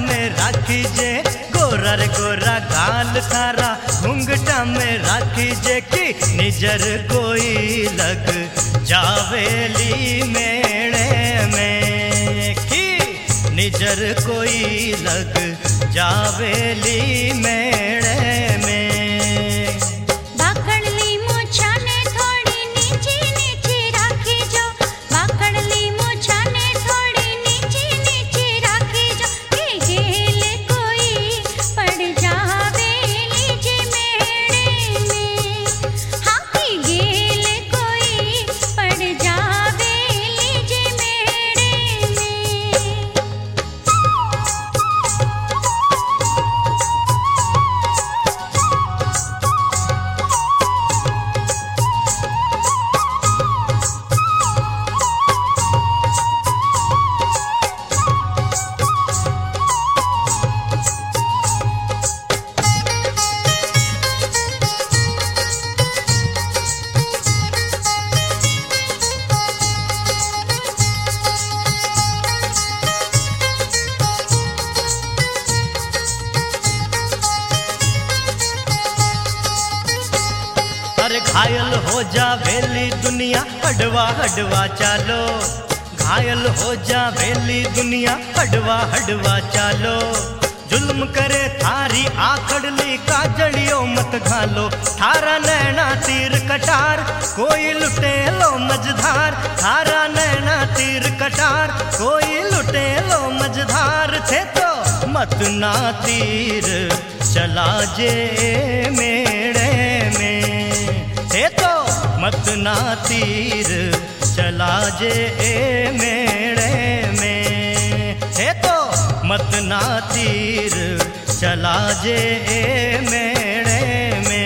में राखी जे गोरा रे गोरा गाल थारा घूंघटा में राखी जे की निजर कोई लग जावेली मेड़े में की निजर कोई लग जावेली मेड़े में। बाकड़ली मुछाने थोड़ी नीची नीची राखी जो बाकड़ली मुछाने थोड़ी नीची नीची राखी जो के गेले कोई पड़ जावेली जे मेड़े में। हाँ के गेले कोई पड़ जावेली जे मेड़े में। अरे घायल हो जावेली दुनिया हडवा हडवा चालो घायल हो जावेली दुनिया हडवा हडवा चालो। जुल्म करे थारी आकड़ली काजड़ियो मत घालो थारा नैना तीर कटार कोई लुटे लो मझधार थारा नैना तीर कटार कोई लुटे लो मझधार थे तो मत ना तीर चला जे मेड़े में थे तो मत ना तीर चला जे मेड़े में थे तो मत ना तीर चला जे मेड़े में।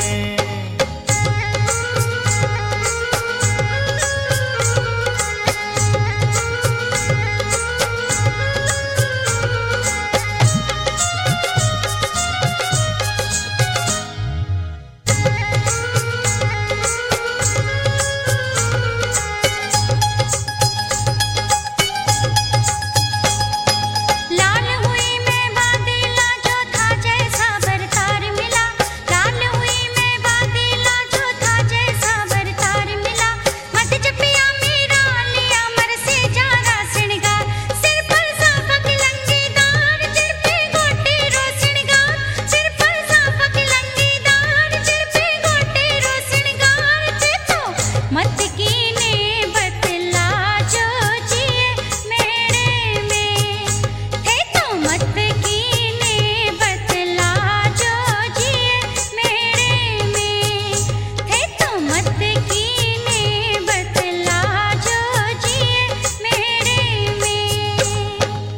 लाल हुई मैं बादला जो था जैसा बरतार मिला लाल हुई मैं बादला जो था जैसा बरतार मिला। मत जपिया मेरा लिया मर से जारा श्रृंगार सिर पर साफक लंगीदार चिर पे गोटे रो श्रृंगार सिर पर साफक लंगीदार चिर पे गोटे रो श्रृंगार थे तो मत कीने बतला जो जिए मेरे में। थे तो मत कीने बतला जो जिए मेरे में। थे तो मत कीने बतला जो जिए मेरे में।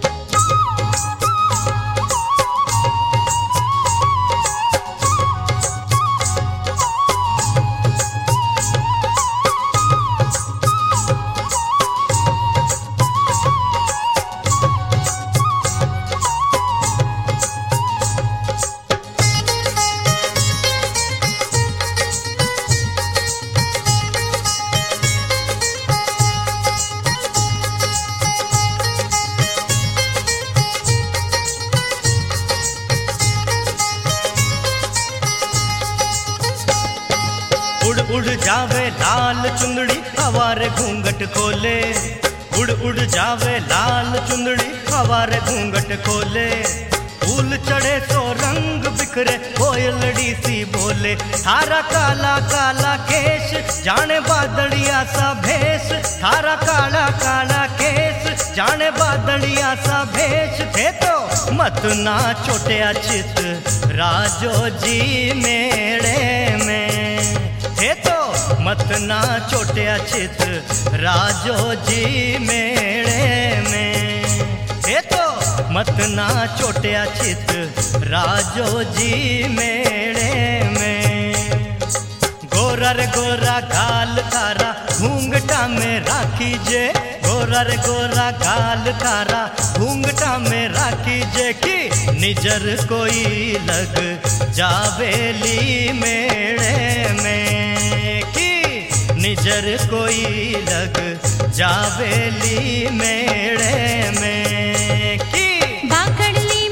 उड़ उड़ जावे लाल चुंदड़ी हवारे घूंघट खोले उड़ उड़ जावे लाल चुंदड़ी हवारे घूंघट खोले। फूल चढ़े तो रंग बिखरे कोयलड़ी सी बोले थारा काला काला केश जाने बादलिया सा भेष थारा काला काला केश जाने बादलिया सा भेष थे तो मत ना छोटे चित राजो जी मेड़े में थे तो मत ना छोटे चित राजो जी मेड़े में थे तो मत ना छोटे चित राजो जी मेड़े में। गोरा रे गोरा गाल थारा घूंघटा में राखी जे गोरा रे गोरा गाल थारा घूंघटा में राखी जे की निजर कोई लग जावेली मेड़े में की निजर कोई लग जावेली मेड़े में की बाकड़ली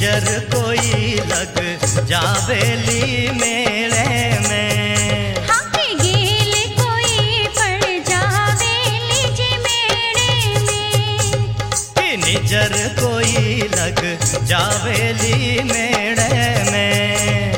निजर कोई लग जावेली मेले में। हाँ के गेल कोई पड़ जावेली जी मेले में। कि निजर कोई लग जावेली मेले में।